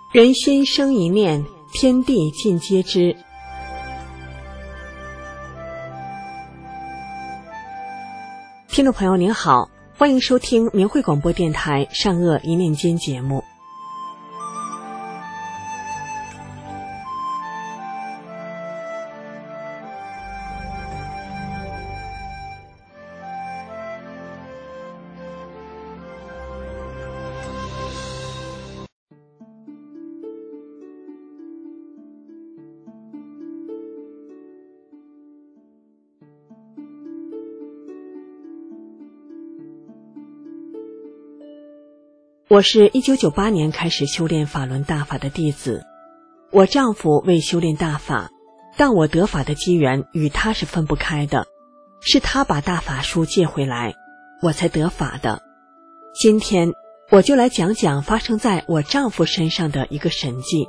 人心生一念，天地尽皆知。听众朋友您好，欢迎收听明慧广播电台善恶一念间节目。我是1998年开始修炼法轮大法的弟子，我丈夫为修炼大法，但我得法的机缘与他是分不开的，是他把大法书借回来，我才得法的。今天我就来讲讲发生在我丈夫身上的一个神迹。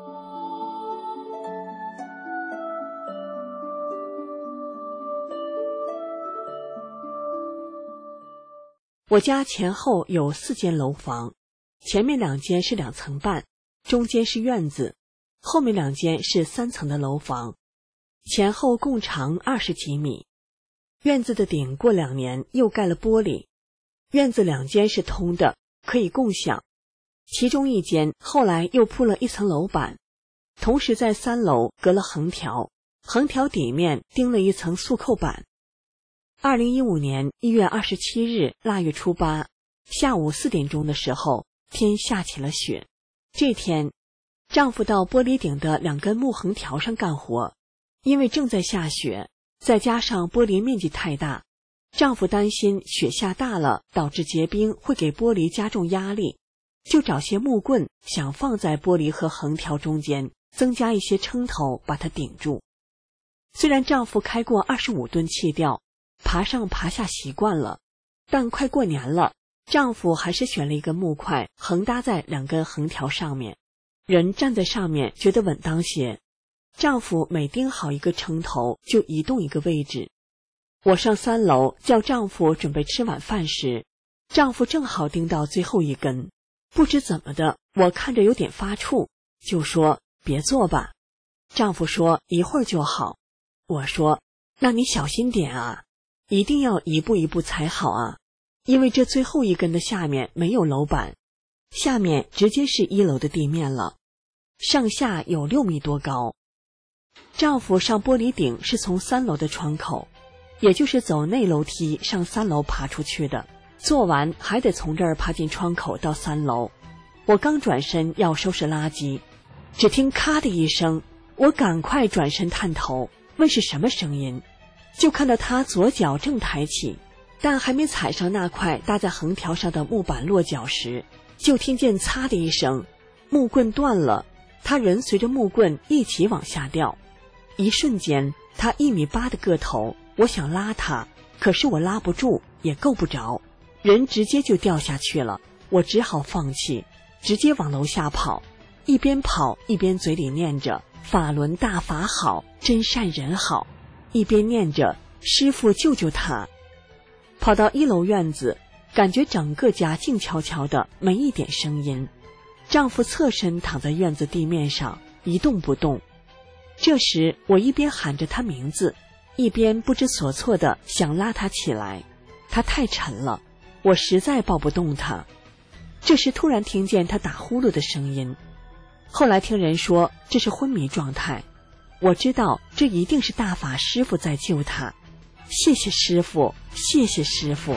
我家前后有4间楼房，前面2间是2层半，中间是院子，后面2间是3层的楼房，前后共长20几米。院子的顶过2年又盖了玻璃，院子2间是通的，可以共享，其中1间后来又铺了1层楼板，同时在3楼隔了横条，横条底面钉了1层速扣板。2015年1月27日腊月初8下午4点钟的时候，天下起了雪。这天，丈夫到玻璃顶的2根木横条上干活，因为正在下雪，再加上玻璃面积太大，丈夫担心雪下大了导致结冰会给玻璃加重压力，就找些木棍想放在玻璃和横条中间，增加一些撑头把它顶住。虽然丈夫开过25吨气吊，爬上爬下习惯了，但快过年了，丈夫还是选了一根木块横搭在2根横条上面，人站在上面觉得稳当些。丈夫每钉好一个撑头就移动一个位置。我上3楼叫丈夫准备吃晚饭时，丈夫正好钉到最后1根，不知怎么的，我看着有点发怵，就说别做吧。丈夫说一会儿就好。我说那你小心点啊，一定要一步一步踩好啊，因为这最后1根的下面没有楼板，下面直接是1楼的地面了，上下有6米多高。丈夫上玻璃顶是从3楼的窗口，也就是走内楼梯上3楼爬出去的，做完还得从这儿爬进窗口到3楼。我刚转身要收拾垃圾，只听咔的一声，我赶快转身探头，问是什么声音，就看到他左脚正抬起，但还没踩上那块搭在横条上的木板落脚时，就听见擦的一声，木棍断了，他人随着木棍一起往下掉。一瞬间，他1.8米的个头，我想拉他，可是我拉不住，也够不着，人直接就掉下去了。我只好放弃，直接往楼下跑，一边跑一边嘴里念着法轮大法好，真善人好，一边念着师父救救他。跑到1楼院子，感觉整个家静悄悄的，没一点声音。丈夫侧身躺在院子地面上，一动不动。这时我一边喊着他名字，一边不知所措的想拉他起来，他太沉了，我实在抱不动他。这时突然听见他打呼噜的声音，后来听人说这是昏迷状态，我知道这一定是大法师父在救他。谢谢师父，谢谢师父。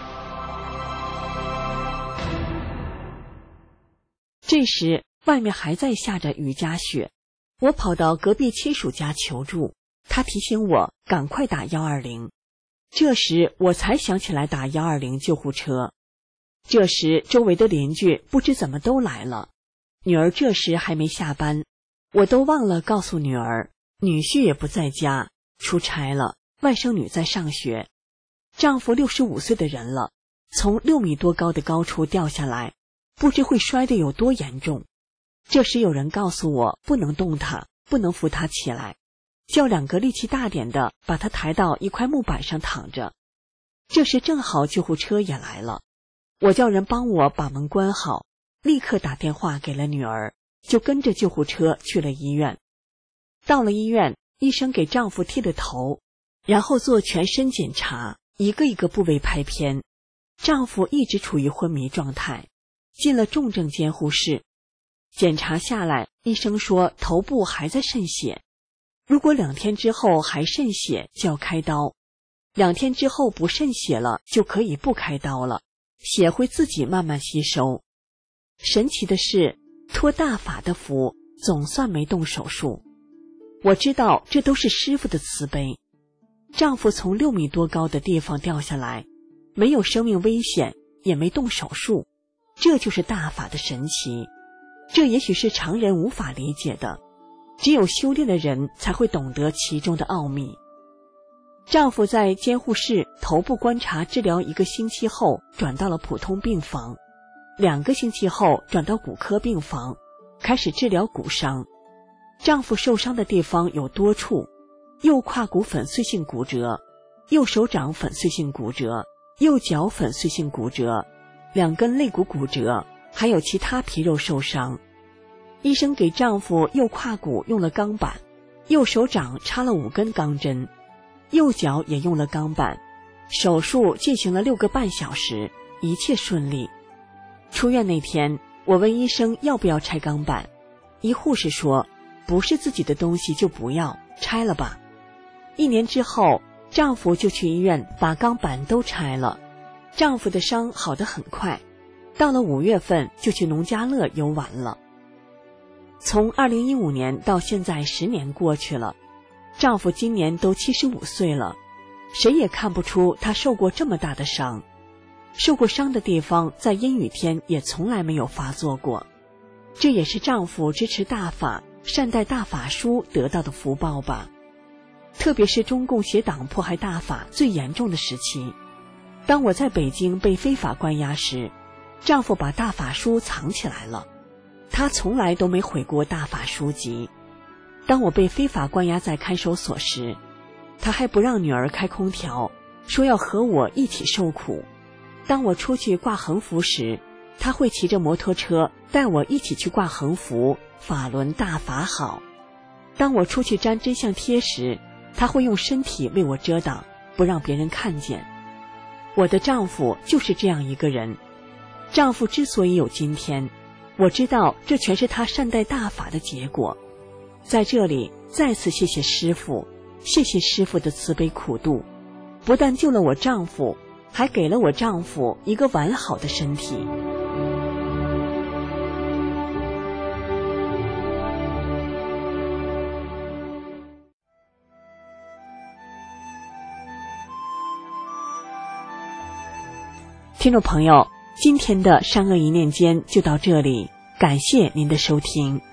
这时外面还在下着雨夹雪，我跑到隔壁亲属家求助，他提醒我赶快打120。这时我才想起来打120救护车。这时周围的邻居不知怎么都来了，女儿这时还没下班，我都忘了告诉女儿，女婿也不在家，出差了，外甥女在上学。丈夫65岁的人了，从6米多高的高处掉下来，不知会摔得有多严重。这时有人告诉我不能动他，不能扶他起来，叫2个力气大点的把他抬到一块木板上躺着。这时正好救护车也来了，我叫人帮我把门关好，立刻打电话给了女儿， 就跟着救护车去了医院。到了医院，医生给丈夫剃了头，然后做全身检查，一个一个部位拍片。丈夫一直处于昏迷状态，进了重症监护室。检查下来，医生说头部还在渗血，如果2天之后还渗血就要开刀，2天之后不渗血了就可以不开刀了，血会自己慢慢吸收。神奇的是，托大法的福，总算没动手术。我知道这都是师父的慈悲。丈夫从6米多高的地方掉下来，没有生命危险，也没动手术，这就是大法的神奇。这也许是常人无法理解的，只有修炼的人才会懂得其中的奥秘。丈夫在监护室头部观察治疗1个星期后，转到了普通病房，2个星期后转到骨科病房，开始治疗骨伤。丈夫受伤的地方有多处，右胯骨粉碎性骨折，右手掌粉碎性骨折，右脚粉碎性骨折，2根肋骨骨折，还有其他皮肉受伤。医生给丈夫右胯骨用了钢板，右手掌插了5根钢针，右脚也用了钢板。手术进行了6个半小时，一切顺利。出院那天，我问医生要不要拆钢板，一护士说不是自己的东西就不要，拆了吧。1年之后，丈夫就去医院把钢板都拆了。丈夫的伤好得很快，到了5月份就去农家乐游玩了。从2015年到现在10年过去了，丈夫今年都75岁了，谁也看不出他受过这么大的伤。受过伤的地方在阴雨天也从来没有发作过，这也是丈夫支持大法、善待大法书得到的福报吧。特别是中共邪党迫害大法最严重的时期，当我在北京被非法关押时，丈夫把大法书藏起来了，他从来都没毁过大法书籍。当我被非法关押在看守所时，他还不让女儿开空调，说要和我一起受苦。当我出去挂横幅时，他会骑着摩托车带我一起去挂横幅，法轮大法好。当我出去粘真相贴时，他会用身体为我遮挡，不让别人看见。我的丈夫就是这样一个人。丈夫之所以有今天，我知道这全是他善待大法的结果。在这里再次谢谢师父，谢谢师父的慈悲苦度，不但救了我丈夫，还给了我丈夫一个完好的身体。听众朋友，今天的善恶一念间就到这里，感谢您的收听。